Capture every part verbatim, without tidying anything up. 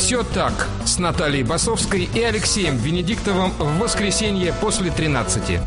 «Все так» с Натальей Басовской и Алексеем Венедиктовым в воскресенье после тринадцати.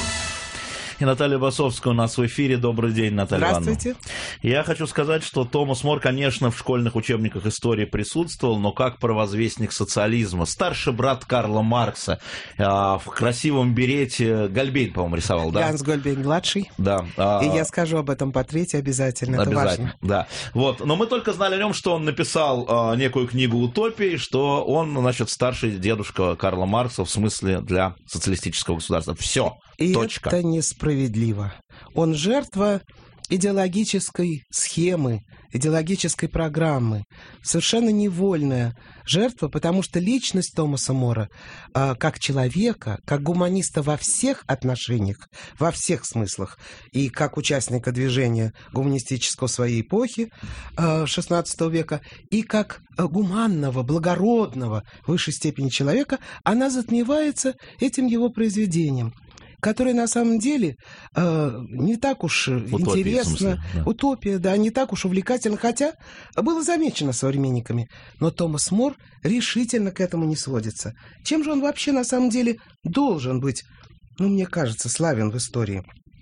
И Наталья Басовская у нас в эфире. Добрый день, Наталья Ивановна. Здравствуйте. Я хочу сказать, что Томас Мор, конечно, в школьных учебниках истории присутствовал, но как провозвестник социализма. Старший брат Карла Маркса. В красивом берете Гольбейн, по-моему, рисовал, да? Ганс Гольбейн-младший. Да. И я скажу об этом по третьей обязательно. Обязательно, это важно. Да. Вот. Но мы только знали о нем, что он написал а, некую книгу «Утопии», что он, значит, старший дедушка Карла Маркса в смысле для социалистического государства. Все. И Точка. это несправедливо. Он жертва идеологической схемы, идеологической программы. Совершенно невольная жертва, потому что личность Томаса Мора, э, как человека, как гуманиста во всех отношениях, во всех смыслах, и как участника движения гуманистического своей эпохи э, шестнадцатого века, и как э, гуманного, благородного в высшей степени человека, она затмевается этим его произведением, которое на самом деле э, не так уж Утопия, интересно. в смысле, да. Утопия, да, не так уж увлекательно, хотя было замечено современниками. Но Томас Мор решительно к этому не сводится. Чем же он вообще на самом деле должен быть, ну, мне кажется, славен в истории?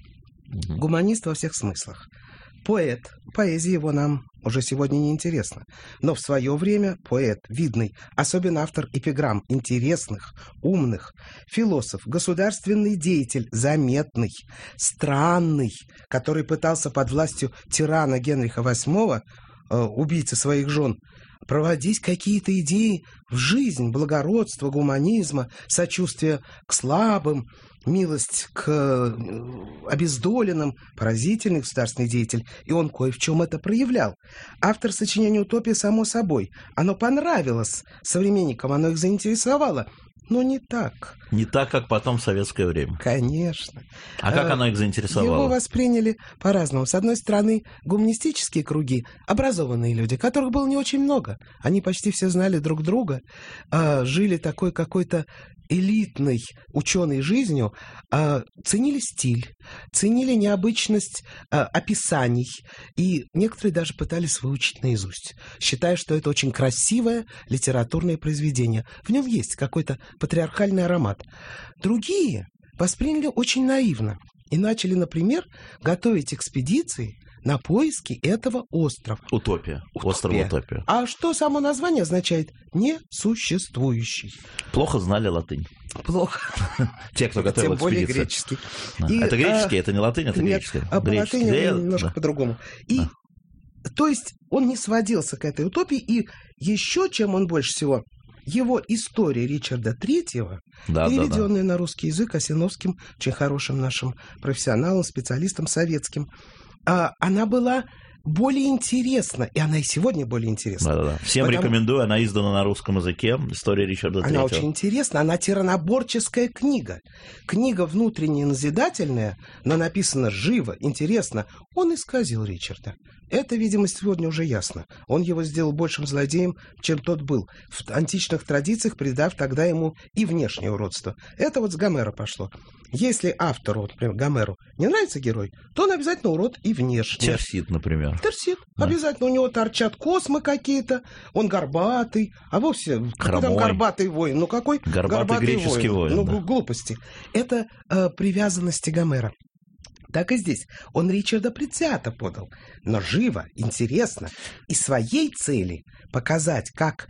Угу. Гуманист во всех смыслах. Поэт. Поэзия его нам уже сегодня не интересна. Но в свое время поэт, видный, особенно автор эпиграмм, интересных, умных, философ, государственный деятель, заметный, странный, который пытался под властью тирана Генриха восьмого, э, убийцы своих жен, проводить какие-то идеи в жизнь, благородства, гуманизма, сочувствия к слабым, милость к обездоленным, поразительный государственный деятель, и он кое в чем это проявлял. Автор сочинения «Утопия», само собой, оно понравилось современникам, оно их заинтересовало, но не так. Не так, как потом в советское время. Конечно. А как оно их заинтересовало? Его восприняли по-разному. С одной стороны, гуманистические круги, образованные люди, которых было не очень много. Они почти все знали друг друга, жили такой какой-то элитной ученой жизнью, э, ценили стиль, ценили необычность э, описаний, и некоторые даже пытались выучить наизусть, считая, что это очень красивое литературное произведение. В нем есть какой-то патриархальный аромат. Другие восприняли очень наивно и начали, например, готовить экспедиции на поиски этого острова. Утопия. Утопия. Остров Утопия. А что само название означает? Несуществующий. Плохо знали латынь. Плохо. Те, кто готовил Тем более экспедицию. греческий. Да. И, это греческий, а, это не латынь, это нет, греческий. А по греческий. латыни Да, немножко да. по-другому. И, Да. то есть он не сводился к этой утопии, и еще чем он больше всего... Его история Ричарда Третьего, Да, переведенная да, да. на русский язык Осиновским, очень хорошим нашим профессионалом, специалистом советским, а, она была более интересна, и она и сегодня более интересна. Да, да, да. Всем Потому... рекомендую, она издана на русском языке, история Ричарда Третьего. Она очень интересна, она тираноборческая книга. Книга внутренне назидательная, но написана живо, интересно. Он исказил Ричарда. Это, видимо, сегодня уже ясно. Он его сделал большим злодеем, чем тот был, в античных традициях придав тогда ему и внешнее уродство. Это вот с Гомера пошло. Если автору, например, Гомеру, не нравится герой, то он обязательно урод и внешне. Терсит, например. Терсит. Да. Обязательно у него торчат космы какие-то, он горбатый, а вовсе какой там Хромой. горбатый воин? Ну какой Горбатый горбатый греческий воин, Ну да. глупости. Это э, привязанности Гомера. Так и здесь. Он Ричарда предвзято подал, но живо, интересно. И своей цели показать, как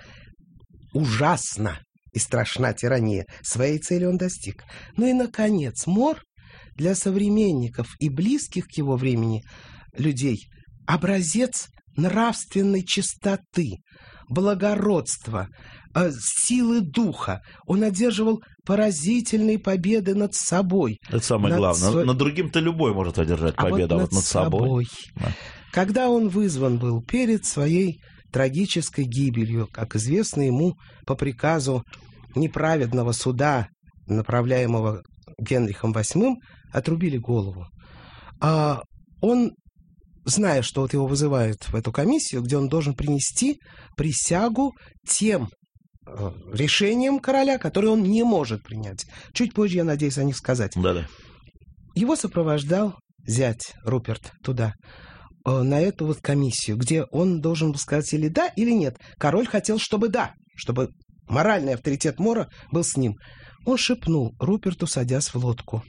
ужасно и страшна тирания, своей цели он достиг. Ну и, наконец, Мор для современников и близких к его времени людей образец нравственной чистоты, благородства, э, силы духа. Он одерживал поразительные победы над собой. Это самое над главное. сво... Над другим-то любой может одержать а победу, вот а вот над собой. собой. Да. Когда он вызван был перед своей трагической гибелью, как известно ему по приказу неправедного суда, направляемого Генрихом восьмым, отрубили голову. А он, зная, что вот его вызывают в эту комиссию, где он должен принести присягу тем э, решениям короля, которые он не может принять. Чуть позже, я надеюсь, о них сказать. Да-да. Его сопровождал зять Руперт туда, на эту вот комиссию, где он должен был сказать или да, или нет. Король хотел, чтобы да. чтобы моральный авторитет Мора был с ним. Он шепнул Руперту, садясь в лодку: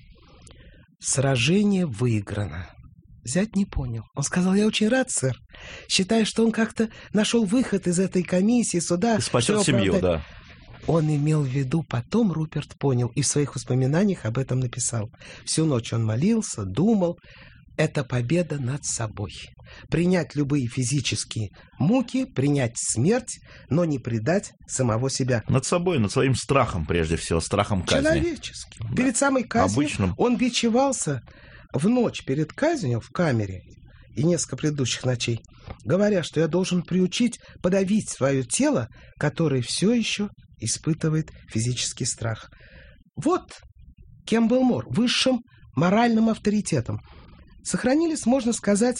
«Сражение выиграно». Зять не понял. Он сказал: «Я очень рад, сэр. Считаю, что он как-то нашел выход из этой комиссии, суда». И спасет семью, да. Он имел в виду, потом Руперт понял и в своих воспоминаниях об этом написал. Всю ночь он молился, думал. Это победа над собой. Принять любые физические муки, принять смерть, но не предать самого себя. Над собой, над своим страхом, прежде всего, страхом казни. Человеческим. Да. Перед самой казнью Обычным. Он бичевался в ночь перед казнью в камере и несколько предыдущих ночей, говоря, что я должен приучить подавить свое тело, которое все еще испытывает физический страх. Вот кем был Мор, высшим моральным авторитетом. Сохранились, можно сказать,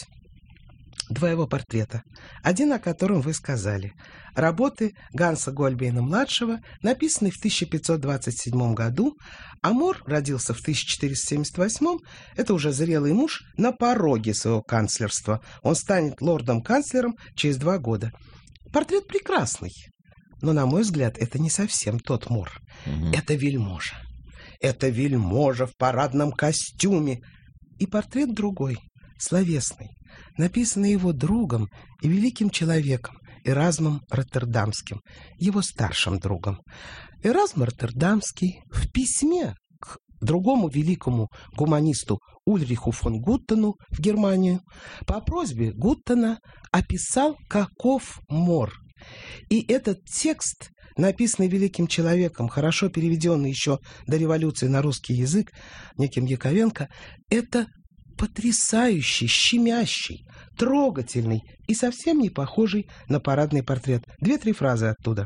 два его портрета. Один, о котором вы сказали. Работы Ганса Гольбейна-младшего, написанные в тысяча пятьсот двадцать седьмом году, а Мор родился в тысяча четыреста семьдесят восьмом, это уже зрелый муж, на пороге своего канцлерства. Он станет лордом-канцлером через два года. Портрет прекрасный, но, на мой взгляд, это не совсем тот Мор. Угу. Это вельможа. Это вельможа в парадном костюме. И портрет другой, словесный, написанный его другом и великим человеком Эразмом Роттердамским, его старшим другом. Эразм Роттердамский в письме к другому великому гуманисту Ульриху фон Гуттену в Германию по просьбе Гуттена описал, каков Мор. И этот текст, написанный великим человеком, хорошо переведенный еще до революции на русский язык, неким Яковенко, это потрясающий, щемящий, трогательный и совсем не похожий на парадный портрет. Две-три фразы оттуда.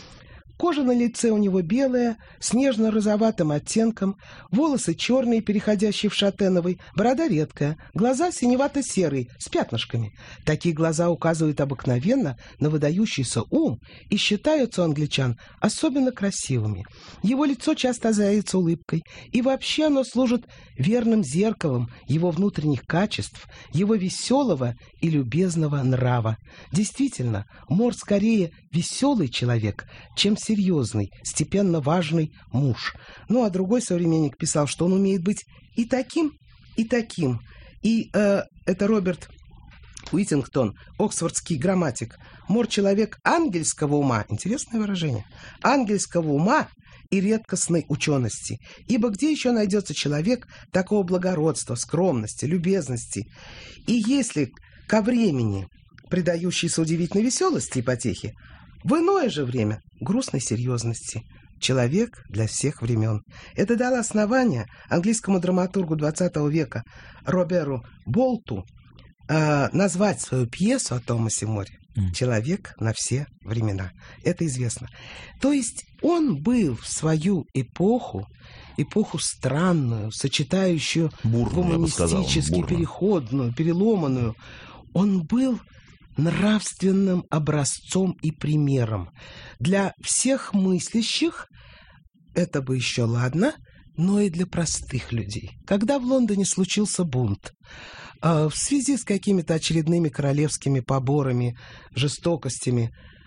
Кожа на лице у него белая, с нежно-розоватым оттенком, волосы черные, переходящие в шатеновый, борода редкая, глаза синевато-серые, с пятнышками. Такие глаза указывают обыкновенно на выдающийся ум и считаются у англичан особенно красивыми. Его лицо часто озаряется улыбкой, и вообще оно служит верным зеркалом его внутренних качеств, его веселого и любезного нрава. Действительно, Мор скорее веселый человек, чем серьезный, степенно важный муж. Ну, а другой современник писал, что он умеет быть и таким, и таким. И э, это Роберт Уиттингтон, оксфордский грамматик. Мор человек ангельского ума, интересное выражение, ангельского ума и редкостной учености. Ибо где еще найдется человек такого благородства, скромности, любезности? И если ко времени, предающийся удивительной веселости и потехе, в иное же время грустной серьезности. Человек для всех времен. Это дало основание английскому драматургу двадцатого века Роберу Болту э, назвать свою пьесу о Томасе Море «Человек на все времена». Это известно. То есть он был в свою эпоху, эпоху странную, сочетающую бурную, гуманистически переходную, переломанную, он был нравственным образцом и примером. Для всех мыслящих это бы еще ладно, но и для простых людей. Когда в Лондоне случился бунт, э, в связи с какими-то очередными королевскими поборами, жестокостями,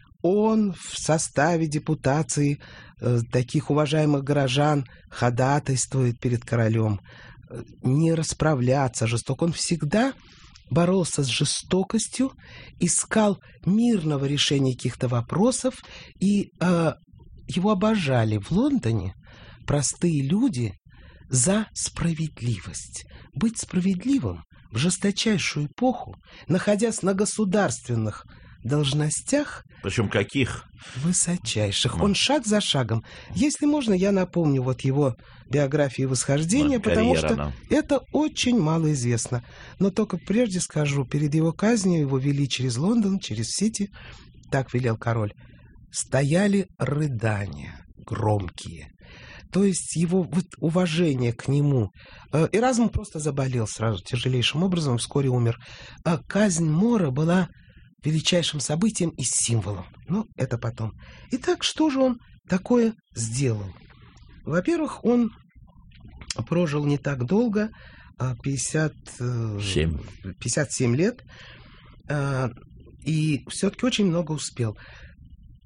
он в составе депутации э, таких уважаемых горожан ходатайствует перед королем э, не расправляться жестоко. Он всегда боролся с жестокостью, искал мирного решения каких-то вопросов, и э, его обожали в Лондоне простые люди за справедливость. Быть справедливым в жесточайшую эпоху, находясь на государственных должностях, причем каких? Высочайших. Ну. Он шаг за шагом. Если можно, я напомню вот его биографию восхождения, ну, потому карьера, что да. это очень мало известно. Но только прежде скажу, перед его казнью его вели через Лондон, через Сити, так велел король, стояли рыдания громкие. То есть его вот уважение к нему. Эразм просто заболел сразу тяжелейшим образом, вскоре умер. А казнь Мора была величайшим событием и символом. Но это потом. Итак, что же он такое сделал? Во-первых, он прожил не так долго, пятьдесят семь, пятьдесят семь лет, и все-таки очень много успел.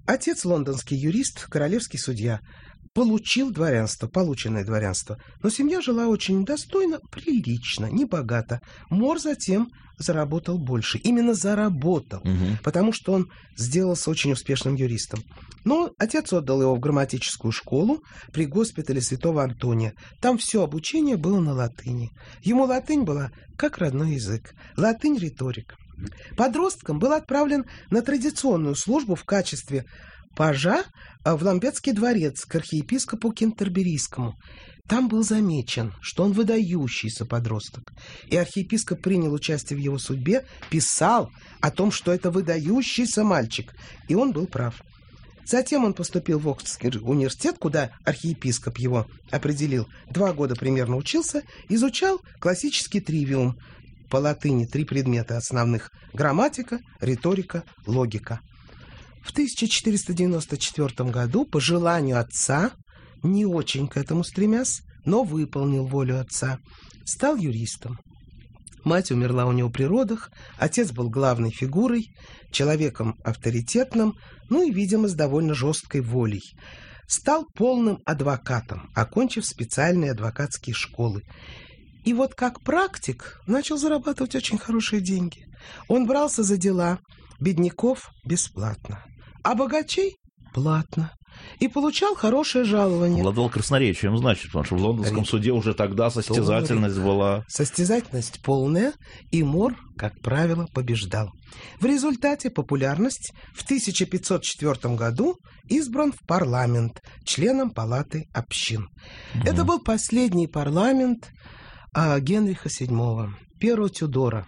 Отец лондонский юрист, королевский судья. Получил дворянство, полученное дворянство. Но семья жила очень достойно, прилично, небогато. Мор затем заработал больше. Именно заработал, угу. потому что он сделался очень успешным юристом. Но отец отдал его в грамматическую школу при госпитале Святого Антония. Там все обучение было на латыни. Ему латынь была как родной язык. Латынь — риторика. Подростком был отправлен на традиционную службу в качестве пажа в Ламбетский дворец к архиепископу Кентерберийскому. Там был замечен, что он выдающийся подросток. И архиепископ принял участие в его судьбе, писал о том, что это выдающийся мальчик. И он был прав. Затем он поступил в Оксфордский университет, куда архиепископ его определил. Два года примерно учился, изучал классический тривиум. По латыни три предмета основных – грамматика, риторика, логика. В тысяча четыреста девяносто четвёртом году, по желанию отца, не очень к этому стремясь, но выполнил волю отца, стал юристом. Мать умерла у него при родах, отец был главной фигурой, человеком авторитетным, ну и, видимо, с довольно жесткой волей. Стал полным адвокатом, окончив специальные адвокатские школы. И вот как практик начал зарабатывать очень хорошие деньги. Он брался за дела бедняков бесплатно, а богачей платно. И получал хорошее жалование. Обладал красноречием, значит, потому что в лондонском суде уже тогда состязательность была... Состязательность полная, и Мор, как правило, побеждал. В результате популярность в тысяча пятьсот четвёртом году избран в парламент членом Палаты общин. Угу. Это был последний парламент а, Генриха седьмого, первого Тюдора,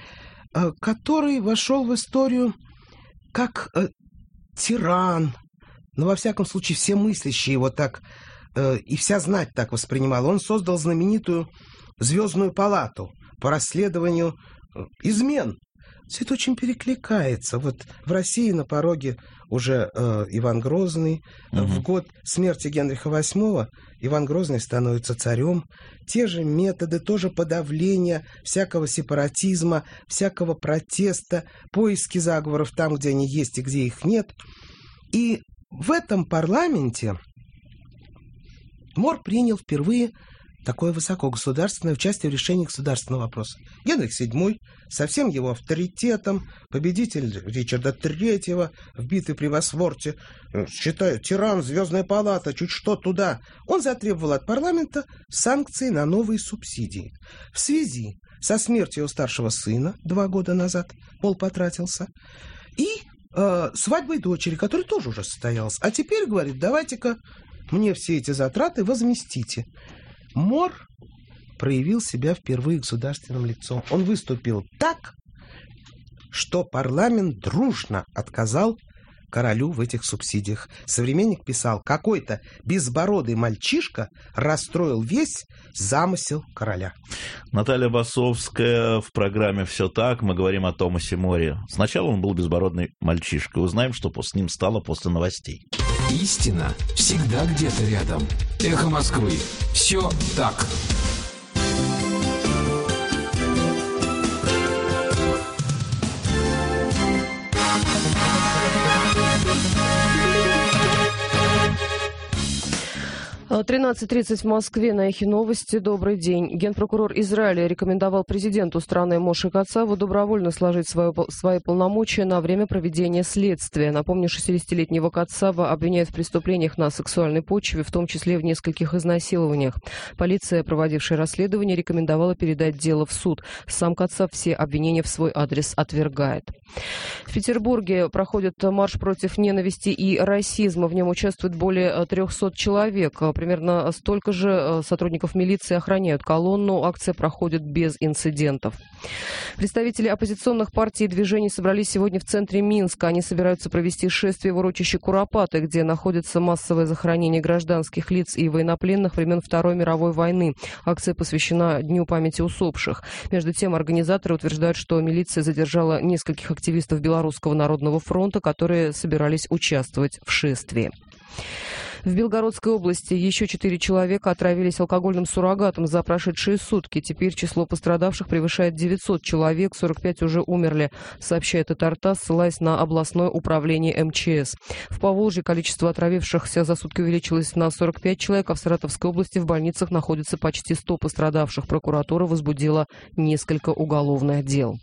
а, который вошел в историю как а, тиран. Но, во всяком случае, все мыслящие его так, э, и вся знать так воспринимала. Он создал знаменитую Звездную палату по расследованию э, измен. Все это очень перекликается. Вот в России на пороге уже э, Иван Грозный. Угу. В год смерти Генриха восьмого Иван Грозный становится царем. Те же методы, тоже подавления всякого сепаратизма, всякого протеста, поиски заговоров там, где они есть и где их нет. И в этом парламенте Мор принял впервые такое высокогосударственное участие в решении государственного вопроса. Генрих седьмой со всем его авторитетом, победитель Ричарда третьего в битве при Босворте, считаю, тиран, Звездная палата, чуть что туда. Он затребовал от парламента санкции на новые субсидии. В связи со смертью его старшего сына два года назад, Мол потратился, и свадьбой дочери, которая тоже уже состоялась. А теперь, говорит, давайте-ка мне все эти затраты возместите. Мор проявил себя впервые государственным лицом. Он выступил так, что парламент дружно отказал королю в этих субсидиях. Современник писал, какой-то безбородый мальчишка расстроил весь замысел короля. Наталья Басовская в программе «Все так». Мы говорим о Томасе Море. Сначала он был безбородный мальчишка. Узнаем, что с ним стало после новостей. Истина всегда где-то рядом. Эхо Москвы. Все так. тринадцать тридцать в Москве, на Эхе Новости. Добрый день. Генпрокурор Израиля рекомендовал президенту страны Моше Кацаву добровольно сложить свое, свои полномочия на время проведения следствия. Напомню, шестидесятилетнего Кацава обвиняют в преступлениях на сексуальной почве, в том числе в нескольких изнасилованиях. Полиция, проводившая расследование, рекомендовала передать дело в суд. Сам Кацав все обвинения в свой адрес отвергает. В Петербурге проходит марш против ненависти и расизма. В нем участвует более трехсот человек. Примерно столько же сотрудников милиции охраняют колонну. Акция проходит без инцидентов. Представители оппозиционных партий и движений собрались сегодня в центре Минска. Они собираются провести шествие в урочище Куропаты, где находится массовое захоронение гражданских лиц и военнопленных времен Второй мировой войны. Акция посвящена Дню памяти усопших. Между тем, организаторы утверждают, что милиция задержала нескольких активистов Белорусского народного фронта, которые собирались участвовать в шествии. В Белгородской области еще четыре человека отравились алкогольным суррогатом за прошедшие сутки. Теперь число пострадавших превышает девятьсот человек, сорок пять уже умерли, сообщает ТАСС, ссылаясь на областное управление эм че эс. В Поволжье количество отравившихся за сутки увеличилось на сорок пять человек, а в Саратовской области в больницах находится почти сто пострадавших. Прокуратура возбудила несколько уголовных дел.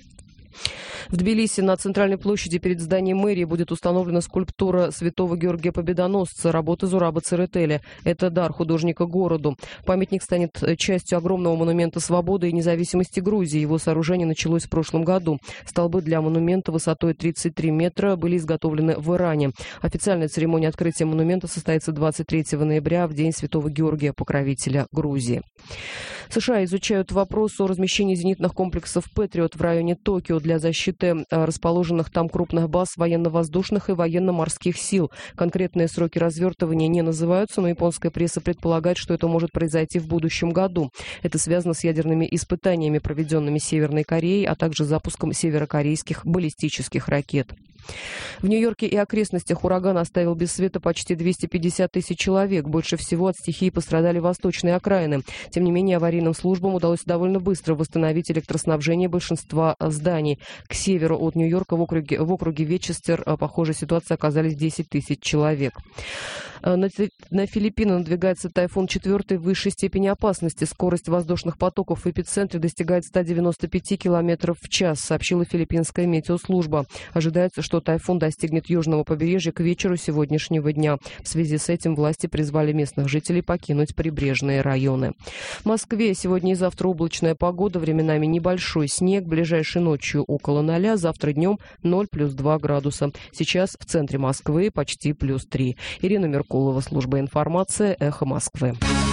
В Тбилиси на центральной площади перед зданием мэрии будет установлена скульптура святого Георгия Победоносца, работы Зураба Церетели. Это дар художника городу. Памятник станет частью огромного монумента свободы и независимости Грузии. Его сооружение началось в прошлом году. Столбы для монумента высотой тридцать три метра были изготовлены в Иране. Официальная церемония открытия монумента состоится двадцать третьего ноября, в день святого Георгия, покровителя Грузии. США изучают вопрос о размещении зенитных комплексов «Патриот» в районе Токио для защиты расположенных там крупных баз военно-воздушных и военно-морских сил. Конкретные сроки развертывания не называются, но японская пресса предполагает, что это может произойти в будущем году. Это связано с ядерными испытаниями, проведенными Северной Кореей, а также запуском северокорейских баллистических ракет. В Нью-Йорке и окрестностях ураган оставил без света почти двести пятьдесят тысяч человек. Больше всего от стихии пострадали восточные окраины. Тем не менее, аварийным службам удалось довольно быстро восстановить электроснабжение большинства зданий. К северу от Нью-Йорка в округе, в округе Вечестер, похожей ситуации оказались десять тысяч человек. На, на Филиппины надвигается тайфун четвертой высшей степени опасности. Скорость воздушных потоков в эпицентре достигает ста девяноста пяти километров в час, сообщила филиппинская метеослужба. Ожидается, что тайфун достигнет южного побережья к вечеру сегодняшнего дня. В связи с этим власти призвали местных жителей покинуть прибрежные районы. В Москве сегодня и завтра облачная погода, временами небольшой снег, ближайшей ночью около ноля, завтра днем ноль плюс два градуса. Сейчас в центре Москвы почти плюс три. Ирина Меркулова, служба информации, Эхо Москвы.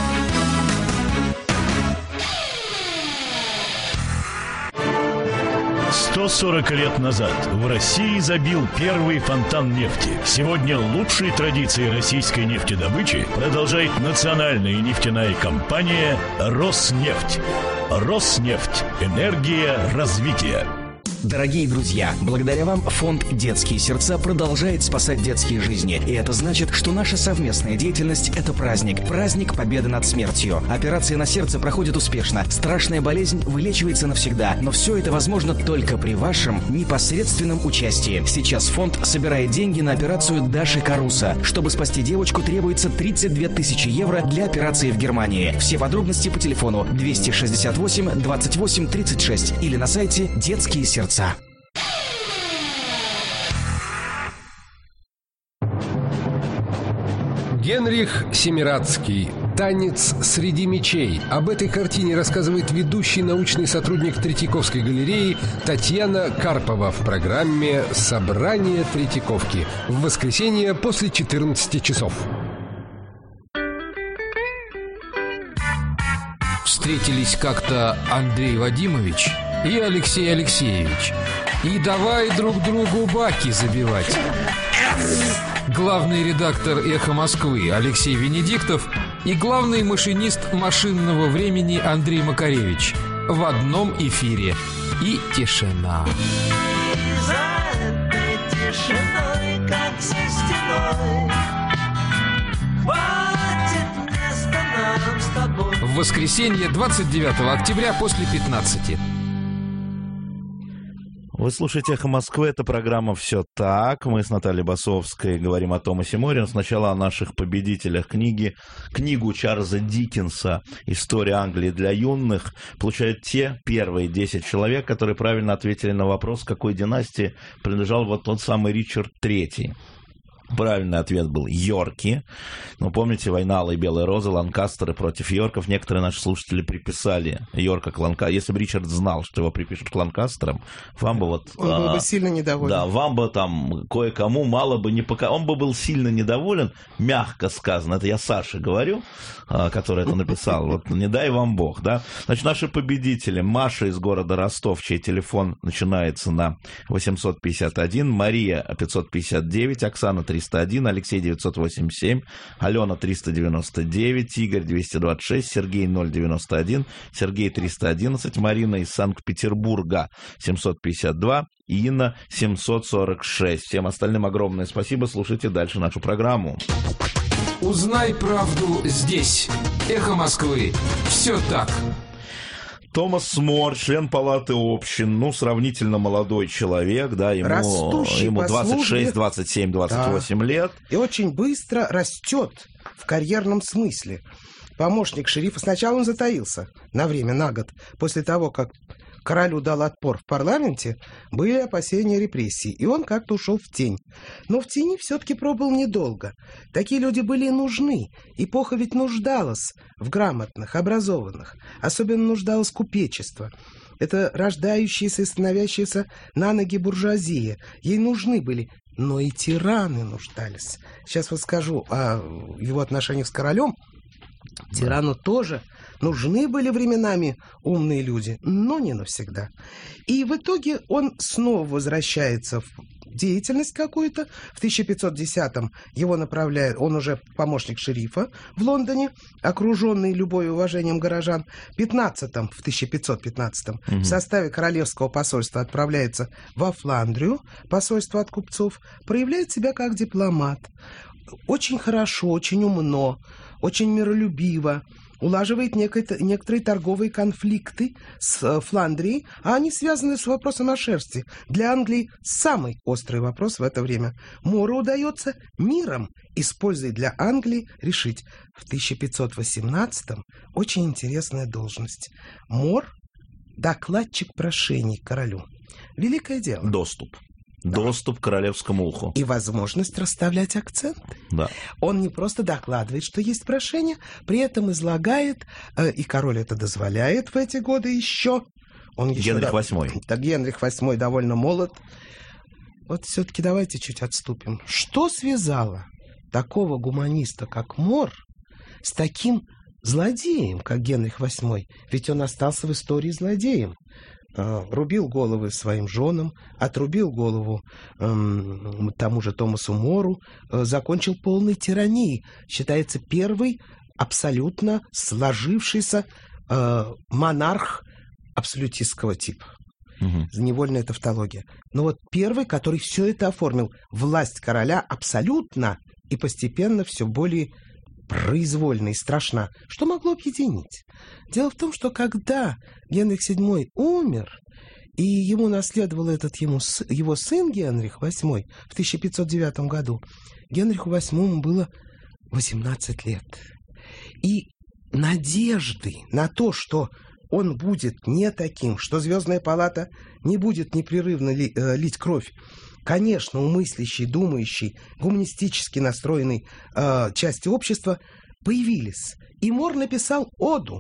сто сорок лет назад в России забил первый фонтан нефти. Сегодня лучшие традиции российской нефтедобычи продолжает национальная нефтяная компания «Роснефть». «Роснефть. Энергия развития». Дорогие друзья, благодаря вам фонд «Детские сердца» продолжает спасать детские жизни. И это значит, что наша совместная деятельность – это праздник. Праздник победы над смертью. Операция на сердце проходит успешно. Страшная болезнь вылечивается навсегда. Но все это возможно только при вашем непосредственном участии. Сейчас фонд собирает деньги на операцию Даши Каруса. Чтобы спасти девочку, требуется тридцать две тысячи евро для операции в Германии. Все подробности по телефону двести шестьдесят восемь двадцать восемь тридцать шесть или на сайте «Детские сердца». Генрих Семирадский. «Танец среди мечей». Об этой картине рассказывает ведущий научный сотрудник Третьяковской галереи Татьяна Карпова в программе «Собрание Третьяковки» в воскресенье после четырнадцати часов. Встретились как-то Андрей Вадимович и Алексей Алексеевич. И давай друг другу баки забивать. Главный редактор «Эхо Москвы» Алексей Венедиктов и главный машинист «Машинного времени» Андрей Макаревич в одном эфире. И тишина. И за этой тишиной, как за стеной, хватит места нам с тобой. В воскресенье двадцать девятого октября после пятнадцати. Вы слушаете «Эхо Москвы», это программа «Все так». Мы с Натальей Басовской говорим о Томасе Море. Сначала о наших победителях книги. Книгу Чарльза Диккенса «История Англии для юных» получают те первые десять человек, которые правильно ответили на вопрос, какой династии принадлежал вот тот самый Ричард третий. Правильный ответ был Йорки. Ну, помните, война Алой и Белой Розы, Ланкастеры против Йорков. Некоторые наши слушатели приписали Йорка к Ланкастерам. Если бы Ричард знал, что его припишут к Ланкастерам, вам бы вот... Он был а, бы сильно недоволен. Да, вам бы там кое-кому мало бы не пока... Он бы был сильно недоволен, мягко сказано. Это я Саше говорю, а, который это написал. Вот не дай вам бог, да. Значит, наши победители. Маша из города Ростов, чей телефон начинается на восемьсот пятьдесят один, Мария пятьсот пятьдесят девять, Оксана триста один, Алексей девятьсот восемьдесят семь, Алена триста девяносто девять, Игорь двести двадцать шесть, Сергей ноль девяносто один, Сергей триста одиннадцать, Марина из Санкт-Петербурга семьсот пятьдесят два, Инна семьсот сорок шесть. Всем остальным огромное спасибо. Слушайте дальше нашу программу. Узнай правду здесь. Эхо Москвы. Все так. Томас Мор, член Палаты общин, ну, сравнительно молодой человек, да, ему, Растущий ему по двадцать шесть, службе. двадцать семь, двадцать восемь Да. лет. И очень быстро растет в карьерном смысле. Помощник шерифа, сначала он затаился на время, на год, после того, как королю дал отпор в парламенте, были опасения репрессий, и он как-то ушел в тень. Но в тени все-таки пробыл недолго. Такие люди были и нужны. Эпоха ведь нуждалась в грамотных, образованных. Особенно нуждалось купечество. Это рождающаяся и становящаяся на ноги буржуазия. Ей нужны были, но и тираны нуждались. Сейчас вот скажу о его отношениях с королем. Тирану тоже нужны были временами умные люди, но не навсегда. И в итоге он снова возвращается в деятельность какую-то. В тысяча пятьсот десятом его направляет, он уже помощник шерифа в Лондоне, окруженный любовью и уважением горожан. В пятнадцатом, в тысяча пятьсот пятнадцатом угу. в составе королевского посольства отправляется во Фландрию, посольство от купцов, проявляет себя как дипломат. Очень хорошо, очень умно, очень миролюбиво, улаживает некое, некоторые торговые конфликты с Фландрией, а они связаны с вопросом о шерсти. Для Англии самый острый вопрос в это время. Мору удается миром, используя для Англии, решить. В тысяча пятьсот восемнадцатом очень интересная должность. Мор – докладчик прошений королю. Великое дело. Доступ. Да. Доступ к королевскому уху. И возможность расставлять акценты. Да. Он не просто докладывает, что есть прошение, при этом излагает, э, и король это дозволяет в эти годы еще. Он еще Генрих да, восьмой. Да, Генрих восьмой довольно молод. Вот все-таки давайте чуть отступим. Что связало такого гуманиста, как Мор, с таким злодеем, как Генрих восьмой? Ведь он остался в истории злодеем. Рубил головы своим женам, отрубил голову эм, тому же Томасу Мору, э, закончил полной тиранией. Считается первый абсолютно сложившийся э, монарх абсолютистского типа. Угу. Невольная тавтология. Но вот первый, который все это оформил. Власть короля абсолютно и постепенно все более произвольна и страшна. Что могло объединить? Дело в том, что когда Генрих седьмой умер, и ему наследовал этот ему, его сын Генрих восьмой в тысяча пятьсот девятом году, Генриху восьмому было восемнадцать лет. И надежды на то, что он будет не таким, что Звездная палата не будет непрерывно ли, э, лить кровь, конечно, у мыслящей, думающей, гуманистически настроенной э, части общества появились. И Мор написал оду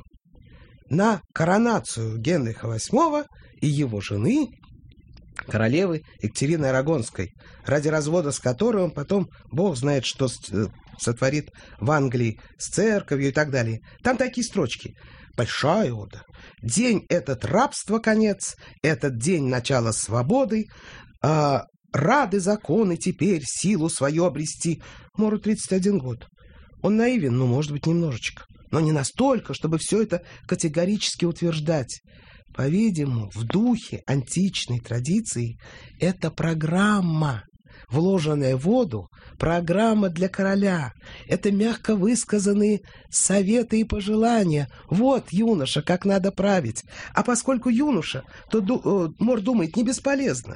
на коронацию Генриха восьмого и его жены, королевы Екатерины Арагонской, ради развода с которой он потом, бог знает, что сотворит в Англии с церковью и так далее. Там такие строчки. Большая ода. День этот рабства конец, этот день начала свободы. Э, Рады законы теперь силу свою обрести. Мору тридцать один год. Он наивен, ну, может быть, немножечко. Но не настолько, чтобы все это категорически утверждать. По-видимому, в духе античной традиции это программа, вложенная в воду, программа для короля. Это мягко высказанные советы и пожелания. Вот, юноша, как надо править. А поскольку юноша, то ду- Мор думает, не бесполезно.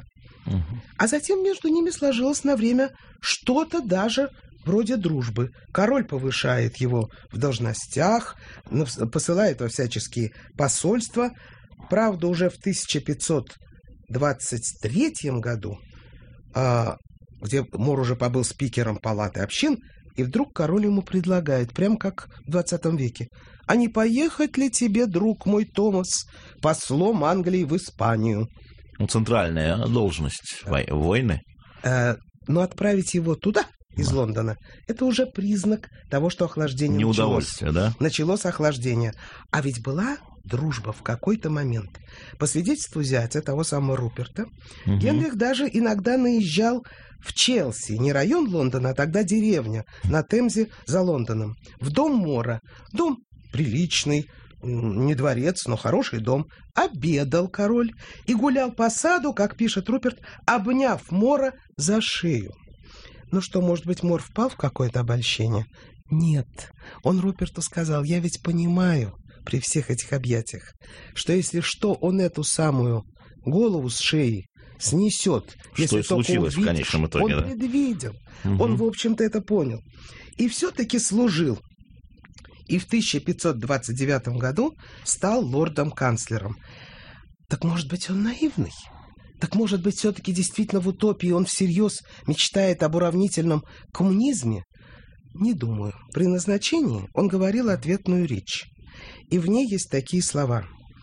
А затем между ними сложилось на время что-то даже вроде дружбы. Король повышает его в должностях, посылает во всяческие посольства. Правда, уже в тысяча пятьсот двадцать третьем году, где Мор уже побыл спикером палаты общин, и вдруг король ему предлагает, прям как в двадцатом веке, а не поехать ли тебе, друг мой Томас, послом Англии в Испанию? Ну, центральная должность войны. Э, но отправить его туда, из да. Лондона, это уже признак того, что охлаждение неудовольствие, началось. да? Началось охлаждение. А ведь была дружба в какой-то момент. По свидетельству зятя, того самого Руперта, угу. Генрих даже иногда наезжал в Челси, не район Лондона, а тогда деревня, на Темзе за Лондоном, в дом Мора. Дом приличный, не дворец, но хороший дом. Обедал король и гулял по саду, как пишет Руперт, обняв Мора за шею. Ну что, может быть, Мор впал в какое-то обольщение? Нет, он Руперту сказал: я ведь понимаю при всех этих объятиях, что если что, он эту самую голову с шеи снесет. Что если и случилось увидит, в конечном итоге. Он да? предвидел, Угу. он, в общем-то, это понял. И все-таки служил. И в тысяча пятьсот двадцать девятом году стал лордом-канцлером. Так, может быть, он наивный? Так, может быть, все-таки действительно в утопии он всерьез мечтает об уравнительном коммунизме? Не думаю. При назначении он говорил ответную речь. И в ней есть такие слова.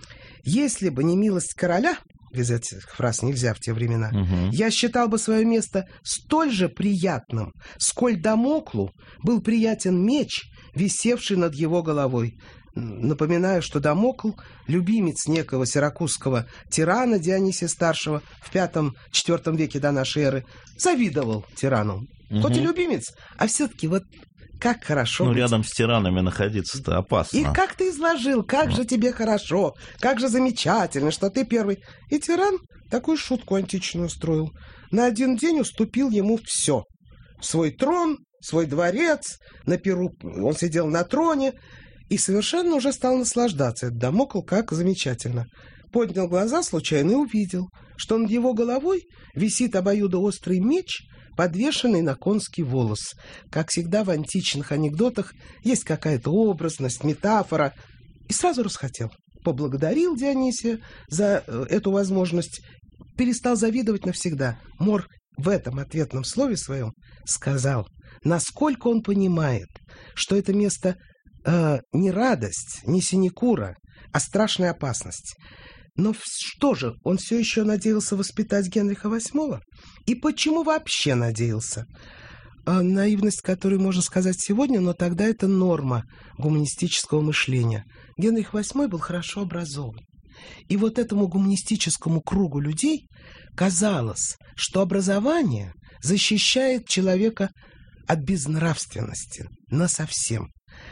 «Если бы не милость короля...» Без этих фраз нельзя в те времена. Угу. «Я считал бы свое место столь же приятным, сколь Дамоклу был приятен меч, висевший над его головой». Напоминаю, что Дамокл, любимец некого сиракузского тирана Дионисия Старшего в пятом-четвертом веке до нашей эры, завидовал тирану. Угу. Хоть и любимец, а все-таки вот как хорошо Ну, быть. рядом с тиранами находиться-то опасно. И как ты изложил, как же тебе хорошо, как же замечательно, что ты первый. И тиран такую шутку античную устроил. На один день уступил ему все. Свой трон, свой дворец, на перу он сидел на троне и совершенно уже стал наслаждаться. Этот Дамокл, как замечательно. Поднял глаза случайно и увидел, что над его головой висит обоюдоострый меч, подвешенный на конский волос. Как всегда в античных анекдотах есть какая-то образность, метафора. И сразу расхотел. Поблагодарил Дионисия за э, эту возможность, перестал завидовать навсегда. Мор в этом ответном слове своем сказал, насколько он понимает, что это место э, не радость, не синекура, а страшная опасность. Но что же, он все еще надеялся воспитать Генриха восьмого? И почему вообще надеялся? А, наивность, которую можно сказать сегодня, но тогда это норма гуманистического мышления. Генрих восьмой был хорошо образован. И вот этому гуманистическому кругу людей казалось, что образование защищает человека от безнравственности насовсем.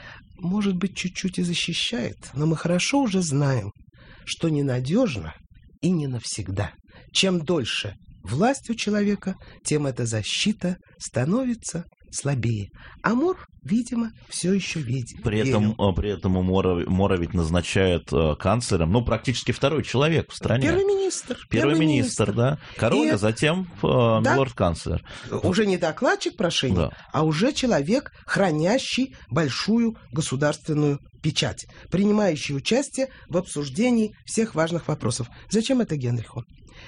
Может быть, чуть-чуть и защищает, но мы хорошо уже знаем, что ненадежно и не навсегда. Чем дольше власть у человека, тем эта защита становится слабее. А Мор, видимо, все еще видит. При этом, при этом у Мора, Мора ведь назначают э, канцлером, ну, практически второй человек в стране. Первый министр. Первый, первый министр, министр, да. Король, И... а затем э, да. лорд-канцлер. Уже не докладчик прошения, да. а уже человек, хранящий большую государственную печать, принимающий участие в обсуждении всех важных вопросов. Зачем это Генриху?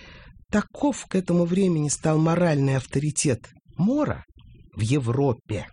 Таков к этому времени стал моральный авторитет Мора в Европе,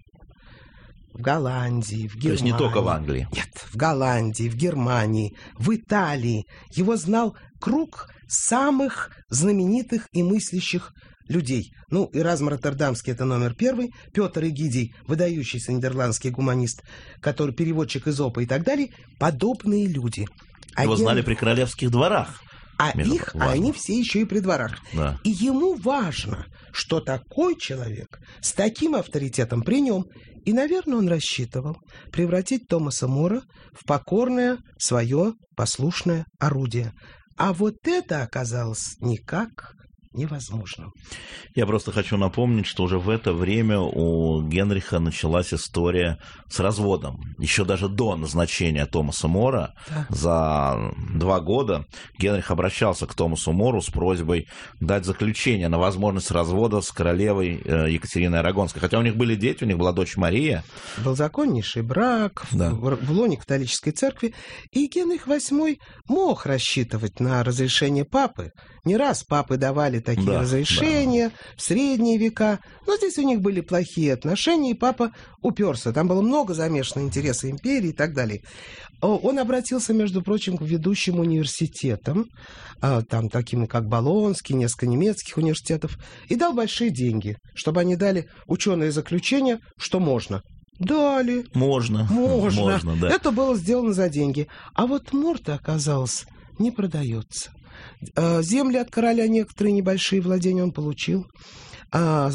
в Голландии, в Германии. То есть не только в Англии. Нет, в Голландии, в Германии, в Италии. Его знал круг самых знаменитых и мыслящих людей. Ну, Эразм Роттердамский — это номер первый, Петр Эгидий, выдающийся нидерландский гуманист, который переводчик Эзопа и так далее. Подобные люди. А Его Ген... знали при королевских дворах. А их, а они все еще и при дворах. Да. И ему важно, что такой человек с таким авторитетом при нем. И, наверное, он рассчитывал превратить Томаса Мора в покорное свое послушное орудие. А вот это оказалось никак невозможным. Я просто хочу напомнить, что уже в это время у Генриха началась история с разводом. Еще даже до назначения Томаса Мора, да. За два года Генрих обращался к Томасу Мору с просьбой дать заключение на возможность развода с королевой Екатериной Арагонской. Хотя у них были дети, у них была дочь Мария. Был законнейший брак, да. в, в лоне католической церкви. И Генрих восьмой мог рассчитывать на разрешение папы. Не раз папы давали такие да, разрешения да. в средние века. Но здесь у них были плохие отношения, и папа уперся. Там было много замешано интереса империи и так далее. Он обратился, между прочим, к ведущим университетам, там такими как Болонский, несколько немецких университетов, и дал большие деньги, чтобы они дали ученое заключение, что можно. Дали. Можно. Можно. Можно, да. Это было сделано за деньги. А вот Мор-то, оказалось, не продается. Земли от короля, некоторые небольшие владения он получил.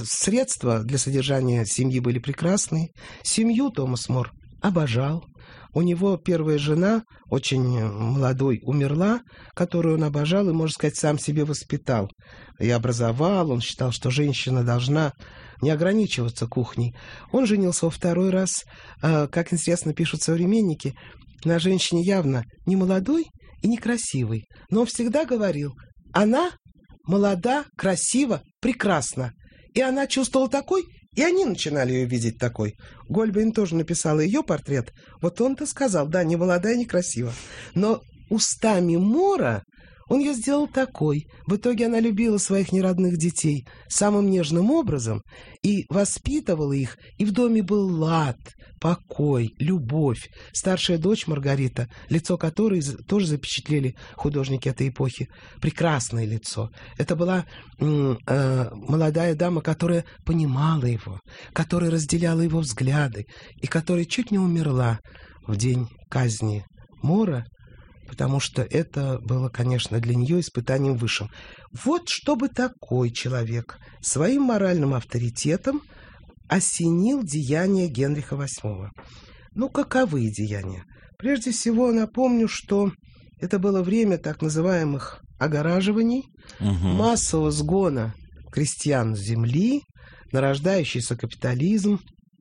Средства для содержания семьи были прекрасные. Семью Томас Мор обожал. У него первая жена, очень молодой, умерла, которую он обожал и, можно сказать, сам себе воспитал и образовал. Он считал, что женщина должна не ограничиваться кухней. Он женился во второй раз, как интересно пишут современники, на женщине явно не молодой и не красивой. Но он всегда говорил, она молода, красива, прекрасна. И она чувствовала такой, и они начинали ее видеть такой. Гольбейн тоже написала ее портрет. Вот он-то сказал, да, не молодая, не красива. Но устами Мора он ее сделал такой. В итоге она любила своих неродных детей самым нежным образом и воспитывала их. И в доме был лад, покой, любовь. Старшая дочь Маргарита, лицо которой тоже запечатлели художники этой эпохи. Прекрасное лицо. Это была м- э, молодая дама, которая понимала его, которая разделяла его взгляды и которая чуть не умерла в день казни Мора, потому что это было, конечно, для нее испытанием высшим. Вот чтобы такой человек своим моральным авторитетом осенил деяния Генриха восьмого. Ну, каковы деяния? Прежде всего, напомню, что это было время так называемых огораживаний, угу. массового сгона крестьян с земли, нарождающийся капитализм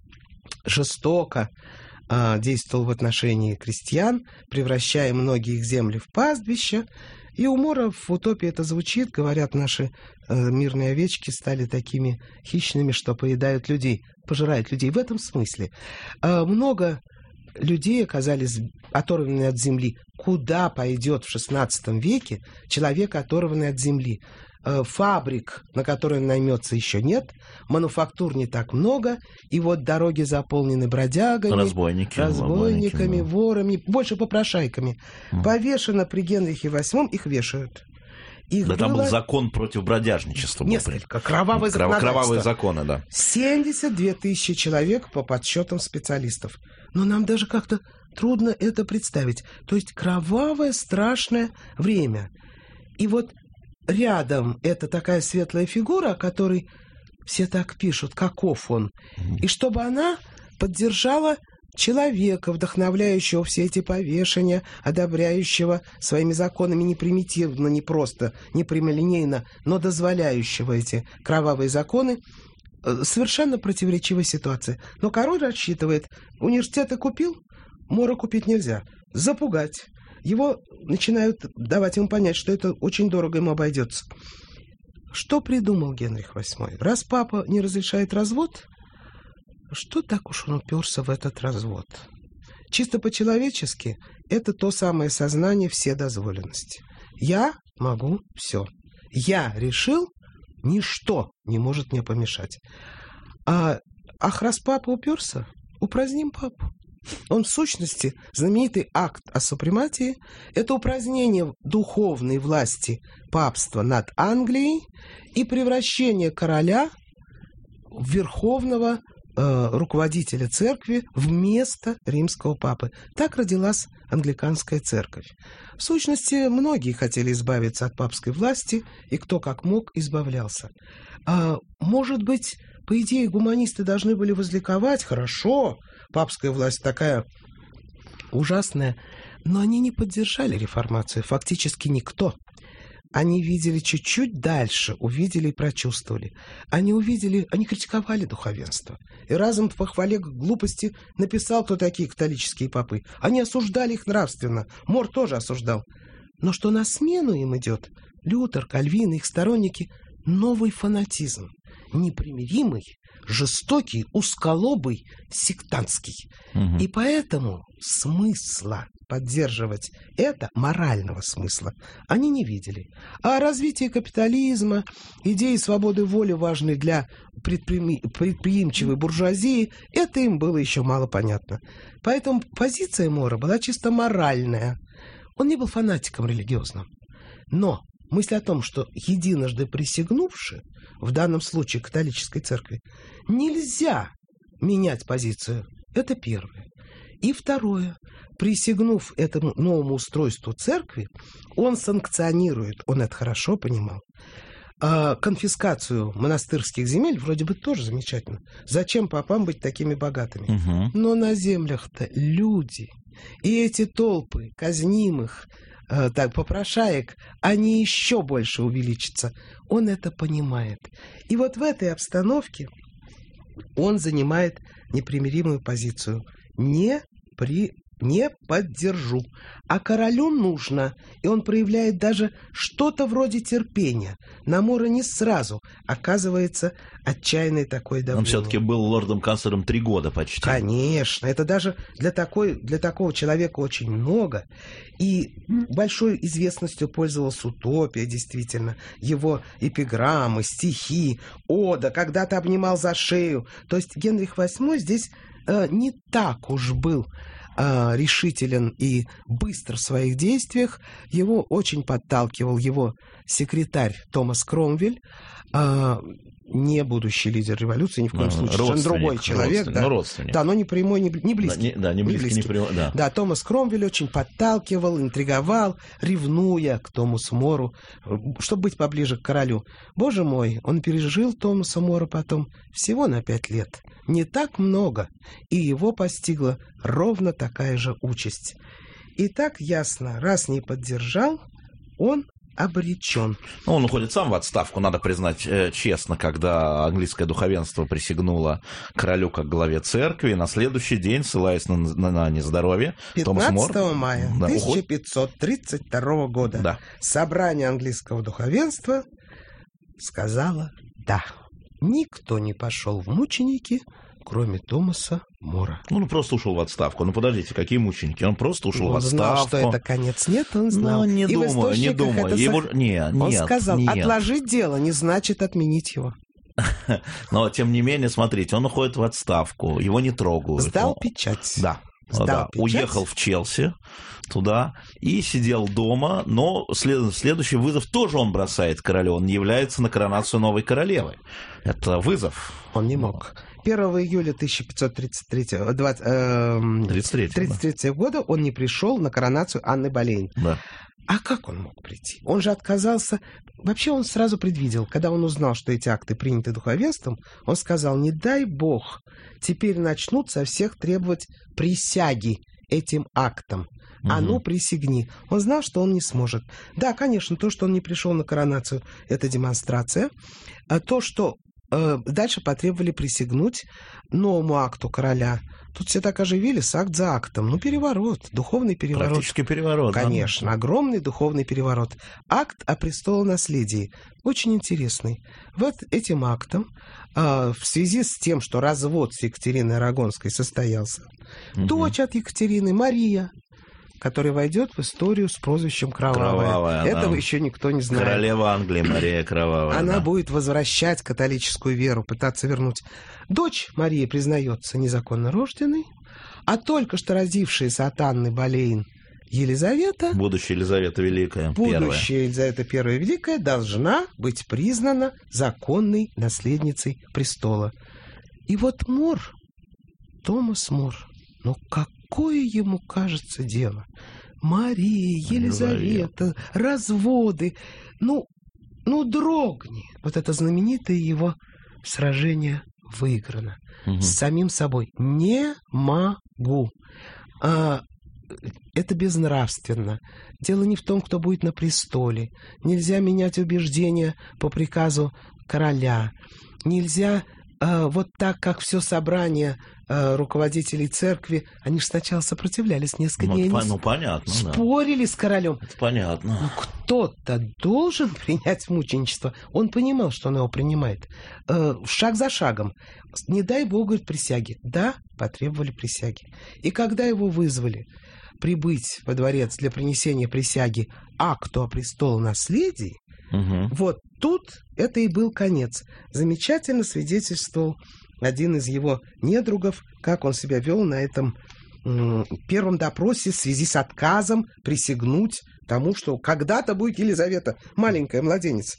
жестоко действовал в отношении крестьян, превращая многие их земли в пастбища. И у Мора в утопии это звучит. Говорят, наши э, мирные овечки стали такими хищными, что поедают людей, пожирают людей. В этом смысле. Э, много людей оказались оторванными от земли. Куда пойдет в шестнадцатом веке человек, оторванный от земли? Э, фабрик, на которые он наймется, еще нет. Мануфактур не так много. И вот дороги заполнены бродягами, разбойники, разбойниками, ворами, больше попрошайками. Mm. Повешено при Генрихе восьмом, их вешают. Их да, было... там был закон против бродяжничества. Несколько. Кровавые Кров... Кровавые законы, да. семьдесят две тысячи человек по подсчетам специалистов. Но нам даже как-то трудно это представить. То есть кровавое, страшное время. И вот рядом это такая светлая фигура, о которой все так пишут, каков он. И чтобы она поддержала человека, вдохновляющего все эти повешения, одобряющего своими законами не примитивно, не просто, не прямолинейно, но дозволяющего эти кровавые законы, совершенно противоречивая ситуация. Но король рассчитывает, университеты купил, Мора купить нельзя, запугать. Его начинают давать ему понять, что это очень дорого ему обойдется. Что придумал Генрих восьмой? Раз папа не разрешает развод, что так уж он уперся в этот развод? Чисто по-человечески это то самое сознание вседозволенности. Я могу все. Я решил, ничто не может мне помешать. А, ах, раз папа уперся, упраздним папу. Он, в сущности, знаменитый акт о супрематии – это упразднение духовной власти папства над Англией и превращение короля в верховного э, руководителя церкви вместо римского папы. Так родилась англиканская церковь. В сущности, многие хотели избавиться от папской власти, и кто как мог избавлялся. А, может быть, по идее, гуманисты должны были возликовать, хорошо, папская власть такая ужасная, но они не поддержали реформацию, фактически никто. Они видели чуть-чуть дальше, увидели и прочувствовали. Они увидели, они критиковали духовенство. Эразм в похвале глупости написал, кто такие католические попы. Они осуждали их нравственно, Мор тоже осуждал. Но что на смену им идет? Лютер, Кальвин, их сторонники, новый фанатизм. Непримиримый, жестокий, узколобый, сектантский. Угу. И поэтому смысла поддерживать это, морального смысла, они не видели. А развитие капитализма, идеи свободы воли, важные для предпри... предприимчивой буржуазии, это им было еще мало понятно. Поэтому позиция Мора была чисто моральная. Он не был фанатиком религиозным. Но мысль о том, что единожды присягнувши, в данном случае католической церкви, нельзя менять позицию. Это первое. И второе. Присягнув этому новому устройству церкви, он санкционирует, он это хорошо понимал, А конфискацию монастырских земель вроде бы тоже замечательно. Зачем попам быть такими богатыми? Угу. Но на землях-то люди. И эти толпы казнимых, э, так, попрошаек, они еще больше увеличатся. Он это понимает. И вот в этой обстановке он занимает непримиримую позицию. Не при... Не поддержу. А королю нужно, и он проявляет даже что-то вроде терпения. На Мора не сразу оказывается отчаянный такой давление. Он все-таки был лордом-канцлером три года почти. Конечно, это даже для, такой, для такого человека очень много. И большой известностью пользовался Утопия, действительно. Его эпиграммы, стихи, ода, когда-то обнимал за шею. То есть Генрих восьмой здесь э, не так уж был решителен и быстр в своих действиях. Его очень подталкивал его секретарь Томас Кромвель, не будущий лидер революции, ни в коем случае, совершенно другой человек. Да. Ну, родственник. Да, но не прямой, не, не близкий. Да, не, да, не близкий, не, близкий. не прямой, да. Да, Томас Кромвель очень подталкивал, интриговал, ревнуя к Томасу Мору, чтобы быть поближе к королю. Боже мой, он пережил Томаса Мора потом всего на пять лет. Не так много, и его постигла ровно такая же участь. И так ясно, раз не поддержал, он обречен. Ну, он уходит сам в отставку, надо признать э, честно, когда английское духовенство присягнуло королю как главе церкви, на следующий день, ссылаясь на, на, на нездоровье, Томас Мор... пятнадцатого мая да, тысяча пятьсот тридцать второго года да. собрание английского духовенства сказало «да». Никто не пошел в мученики, кроме Томаса Мора. Ну, он просто ушел в отставку. Ну, подождите, какие мученики? Он просто ушел он в отставку. Он знал, что это конец. Нет, он знал. Ну, не И думаю, не думаю. Это... Его... Не, он нет, сказал, нет. отложить дело не значит отменить его. Но, тем не менее, смотрите, он уходит в отставку, его не трогают. Сдал он... печать. Да. Сдал да, печать. Уехал в Челси туда и сидел дома, но след... следующий вызов тоже он бросает королю. Он не является на коронацию новой королевы. Это вызов. Он не мог. первого июля тысяча пятьсот тридцать третьего, двадцать, э, тридцать третьего, тридцать третьего да. года он не пришел на коронацию Анны Болейн. Да. А как он мог прийти? Он же отказался... Вообще он сразу предвидел, когда он узнал, что эти акты приняты духовенством, он сказал, не дай бог, теперь начнут со всех требовать присяги этим актам. А ну, присягни. Он знал, что он не сможет. Да, конечно, то, что он не пришел на коронацию, это демонстрация. А то, что э, дальше потребовали присягнуть новому акту короля. Тут все так оживились, акт за актом. Ну, переворот, духовный переворот. Практически переворот. Конечно, да. Огромный духовный переворот. Акт о престолонаследии. Очень интересный. Вот этим актом, э, в связи с тем, что развод с Екатериной Арагонской состоялся, угу. дочь от Екатерины, Мария, которая войдет в историю с прозвищем Кровавая. Кровавая Этого она. еще никто не знает. Королева Англии Мария Кровавая. Она да. будет возвращать католическую веру, пытаться вернуть. Дочь Марии признается незаконно рожденной, а только что родившаяся от Анны Болейн Елизавета, будущая Елизавета Великая, будущая первая. Елизавета Первая Великая, должна быть признана законной наследницей престола. И вот Мор, Томас Мор, ну какое ему кажется дело? Мария, Елизавета, Елизавета. разводы. Ну, ну, дрогни. Вот это знаменитое его сражение выиграно. Угу. С самим собой. Не могу. А, это безнравственно. Дело не в том, кто будет на престоле. Нельзя менять убеждения по приказу короля. Нельзя а, вот так, как все собрание а, руководителей церкви, они же сначала сопротивлялись несколько ну, дней. По, ну, понятно, спорили да. с королем. Это понятно. Ну, кто-то должен принять мученичество. Он понимал, что он его принимает. Э, шаг за шагом. Не дай бог, говорит, присяги. Да, потребовали присяги. И когда его вызвали прибыть во дворец для принесения присяги акту о престолонаследии, угу. вот тут это и был конец. Замечательно свидетельствовал один из его недругов, как он себя вел на этом м- первом допросе в связи с отказом присягнуть тому, что когда-то будет Елизавета, маленькая младенец.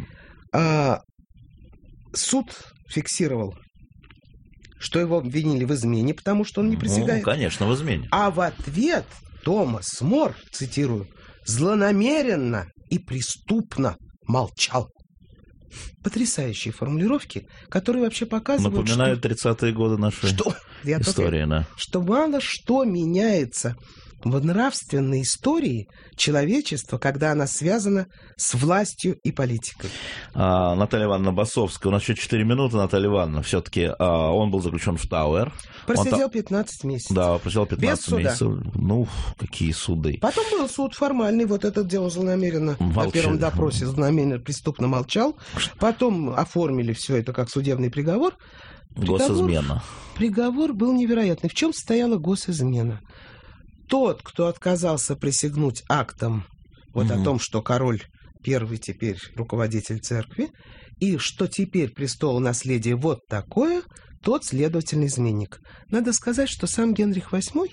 А, суд фиксировал, что его обвинили в измене, потому что он не присягает. Ну, конечно, в измене. А в ответ Томас Мор, цитирую, злонамеренно и преступно молчал. потрясающие формулировки, которые вообще показывают, Напоминают что... тридцатые годы нашей что... Я истории, только... да. Что мало что меняется в нравственной истории человечества, когда она связана с властью и политикой. А, Наталья Ивановна Басовская, у нас еще четыре минуты, Наталья Ивановна, все-таки а, он был заключен в Тауэр. Просидел он, пятнадцать месяцев. Да, просидел пятнадцать Без месяцев. суда. Ну, какие суды. Потом был суд формальный, вот этот дело злонамеренно Молчали. на первом допросе злонамеренно преступно молчал. Потом оформили все это как судебный приговор. Приговор, Госизмена. Приговор был невероятный. В чем состояла госизмена? Тот, кто отказался присягнуть актом вот Угу. о том, что король первый теперь руководитель церкви, и что теперь престол наследия вот такое, тот, следовательно, изменник. Надо сказать, что сам Генрих восьмой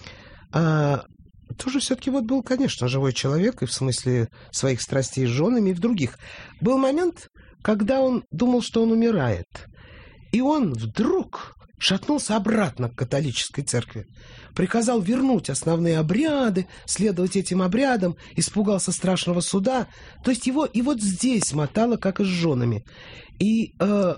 а, тоже все-таки вот был, конечно, живой человек, и в смысле своих страстей с женами, и в других. Был момент, когда он думал, что он умирает. И он вдруг шатнулся обратно к католической церкви. Приказал вернуть основные обряды, следовать этим обрядам, испугался страшного суда. То есть его и вот здесь мотало, как и с женами. И э,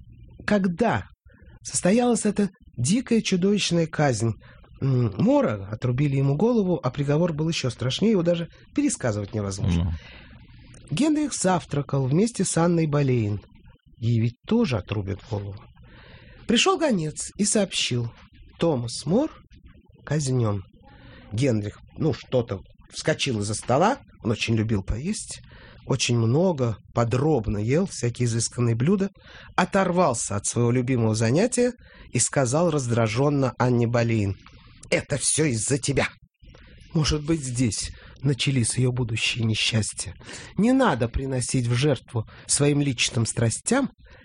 когда состоялась эта дикая чудовищная казнь Мора, отрубили ему голову, а приговор был еще страшнее, его даже пересказывать невозможно. Mm. Генрих завтракал вместе с Анной Болейн. Ей ведь тоже отрубят голову. Пришел гонец и сообщил: Томас Мор казнен. Генрих, ну, что-то вскочил из-за стола, он очень любил поесть, очень много, подробно ел всякие изысканные блюда, оторвался от своего любимого занятия и сказал раздраженно Анне Болейн: «Это все из-за тебя». Может быть, здесь начались ее будущие несчастья. Не надо приносить в жертву своим личным страстям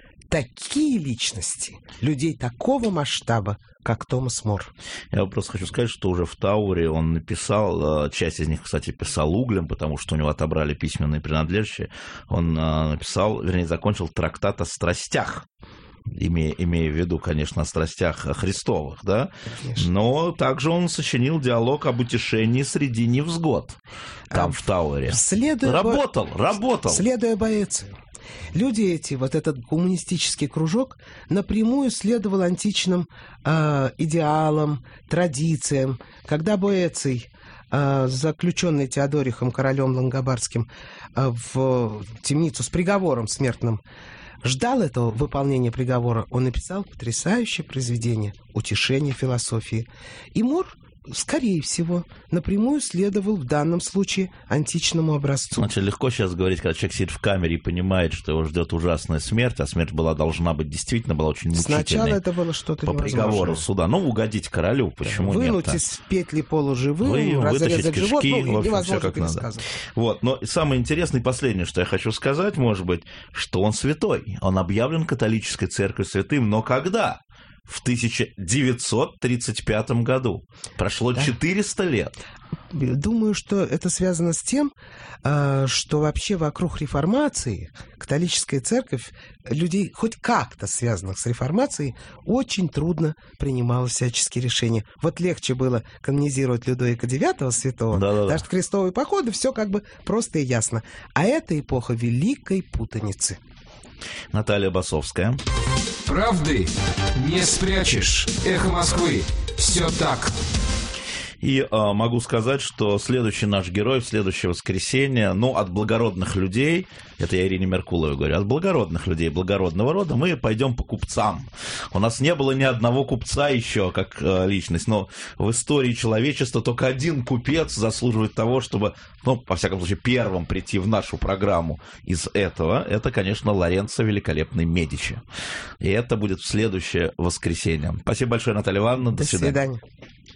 такие личности, людей такого масштаба, как Томас Мор. Я просто хочу сказать, что уже в Тауэре он написал, часть из них, кстати, писал углем, потому что у него отобрали письменные принадлежности. Он написал, вернее, закончил трактат о страстях. Имея, имея в виду, конечно, о страстях Христовых, да? Конечно. Но также он сочинил диалог об утешении среди невзгод там, а, в Тауэре. Следуя работал, бо... работал. Следуя Боэцию. Люди эти, вот этот гуманистический кружок, напрямую следовал античным э, идеалам, традициям. Когда Боэций, э, заключенный Теодорихом, королем лангобардским, э, в темницу с приговором смертным, ждал этого выполнения приговора, он написал потрясающее произведение «Утешение философии». И Мор, скорее всего, напрямую следовал в данном случае античному образцу. Значит, легко сейчас говорить, когда человек сидит в камере и понимает, что его ждет ужасная смерть, а смерть была, должна быть действительно была очень мучительной. Сначала это было что-то по невозможное. Приговору суда. Ну, угодить королю, почему Вынуть нет? Вынуть из петли полуживым, Вы, разрезать кишки, живот, ну, в общем, невозможно все как пересказывать. Надо. Вот. Но самое интересное и последнее, что я хочу сказать, может быть, что он святой. Он объявлен католической церковью святым, но когда? В тысяча девятьсот тридцать пятом году. Прошло да. четыреста лет. Думаю, что это связано с тем, что вообще вокруг реформации католическая церковь, людей хоть как-то связанных с реформацией, очень трудно принимала всяческие решения. Вот легче было канонизировать Людовика девятого святого, Да-да-да. даже крестовые походы, все как бы просто и ясно. А это эпоха великой путаницы. Наталья Басовская. Правды не спрячешь. Эхо Москвы. Все так. И э, могу сказать, что следующий наш герой в следующее воскресенье, ну, от благородных людей, это я Ирине Меркуловой говорю, от благородных людей, благородного рода, мы пойдем по купцам. У нас не было ни одного купца еще, как э, личность, но в истории человечества только один купец заслуживает того, чтобы, ну, во всяком случае, первым прийти в нашу программу из этого. Это, конечно, Лоренцо Великолепный Медичи. И это будет в следующее воскресенье. Спасибо большое, Наталья Ивановна. До, До свидания. свидания.